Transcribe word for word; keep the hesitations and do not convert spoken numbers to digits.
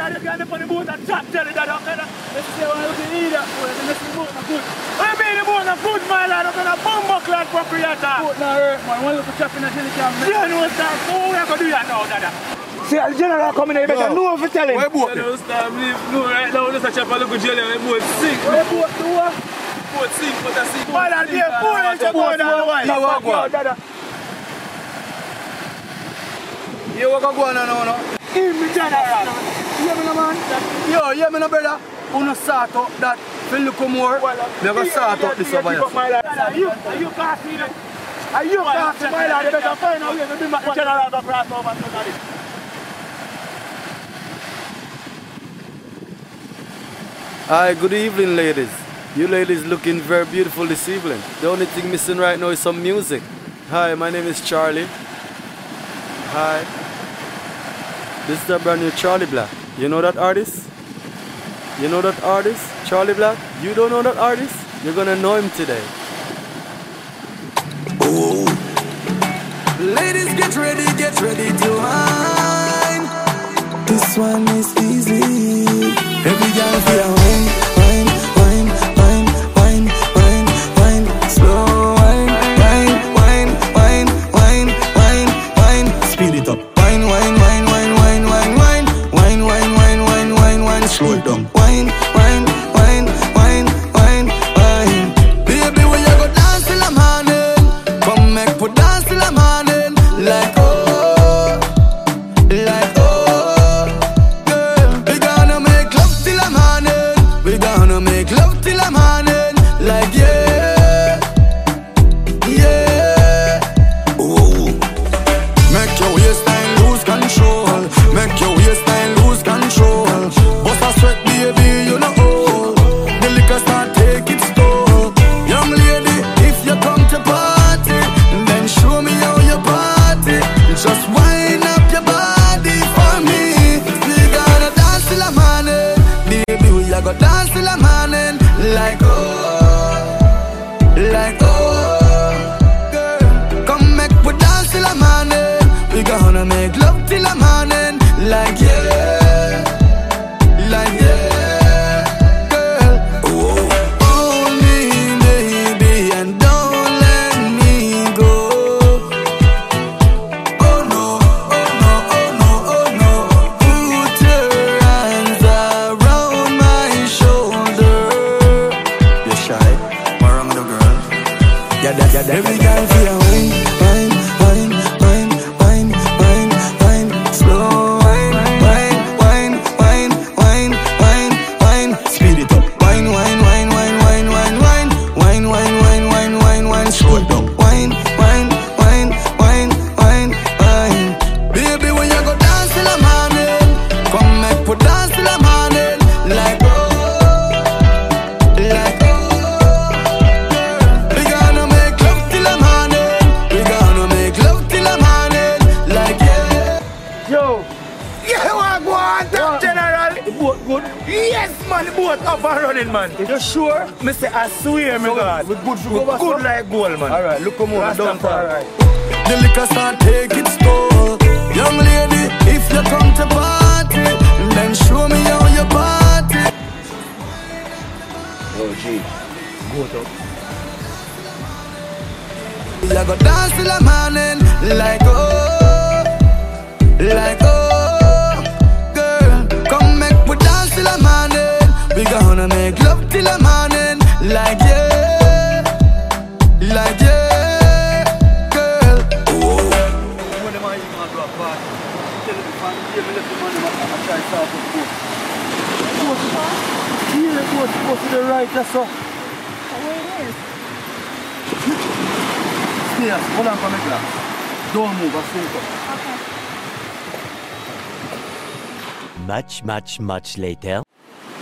lad, you get on the boat and chat jelly that up there. Let's see how you can eat that boat and let's see the boat not good. What do you mean the boat not good, my lad? I'm gonna bumbo clad proprietor. The boat not hurt, man. One little chop in the jelly can make. You know that. So we have to do that now, dada. See, the general coming here, you better know if you tell him. Where boat? You don't stop, leave. No, right now, let's chop a little jelly and the boat sink. Where boat do what? Boat sink, but I see. My lad, you're fooling to go down the way. You walk on. You walk on now, no? In the general. You hear me, no, man? Yo, you hear me, no, brother? Uno sort out that. If you look more, we go sort out this over here. Are you, are you casting it? Are you casting, my lad? You better find out here to bring back the general to cross over to that. Hi, good evening, ladies. You ladies looking very beautiful this evening. The only thing missing right now is some music. Hi, my name is Charlie. Hi. This is the brand new Charlie Black. You know that artist? You know that artist? Charlie Black? You don't know that artist? You're gonna know him today. Ooh. Ladies, get ready, get ready to wine. This one is easy. Every girl feel wine, wine, wine, wine, wine, wine, wine, slow wine, wine, wine, wine, wine, wine, wine, speed it up. Wine, wine, wine, wine, wine, wine, wine, wine, wine, wine, wine, wine, wine, slow it down. Wine, wine, wine, wine, wine, wine. Baby, when you go dance till I'm morning, come make put dance till I'm morning, like oh, like oh. We gonna make love till I'm morning, like yeah, yeah. Ooh. Make your waistline lose control, make your waistline lose control. Bust a sweat, baby, you know oh. The liquor start take its toll. Young lady, if you come to party, then show me how you party. Just wind up your body for me. We gonna dance till I'm morning. I go dance till I'm morning, like oh, like oh. Girl, come make we dance till I'm morning. We gonna make love till I'm morning, like yeah, like yeah. Girl, oh, hold me, baby, and don't let me go. Oh no, oh no, oh no, oh no. Put your hands around my shoulder. You're shy, what's wrong with the girl? Yeah, that, yeah, that. Every girl feel wine, wine, wine, wine, wine, wine, wine, slow wine, wine, wine, wine, wine, wine, wine, speed it up. Wine, wine, wine, wine, wine, wine, wine, wine, wine, wine, wine, wine, wine, slow it down. Wine, wine, wine, wine, wine, wine. Baby, when you go dance till I'm morning, come make put dance till I'm morning, like oh, like oh. We gonna make love till I'm morning, we gonna make love till I'm morning, like yeah. Yo, you want to go on top, General? The boat good? Yes, man, the boat up and running, man. Is you sure? I say, I swear, my God. We good, we Good, good like gold, man. Alright, look come over, don't fall. Alright. The liquor start take its toll. Young lady, if you come to party, then show me how you party. Oh, gee. Go top. You go dance till I'm morning, like oh, like oh. Girl, come make we dance till I'm morning. We gonna make love till I'm morning, like yeah, like yeah. Girl, oh. When the man is going to a party, tell the family, give me the money, I'm trying to start with food. Here it goes, go to the right, that's all. Where it is? Stairs, hold on for me, class. Don't move, I'll soon come. Okay. Much, much, much later.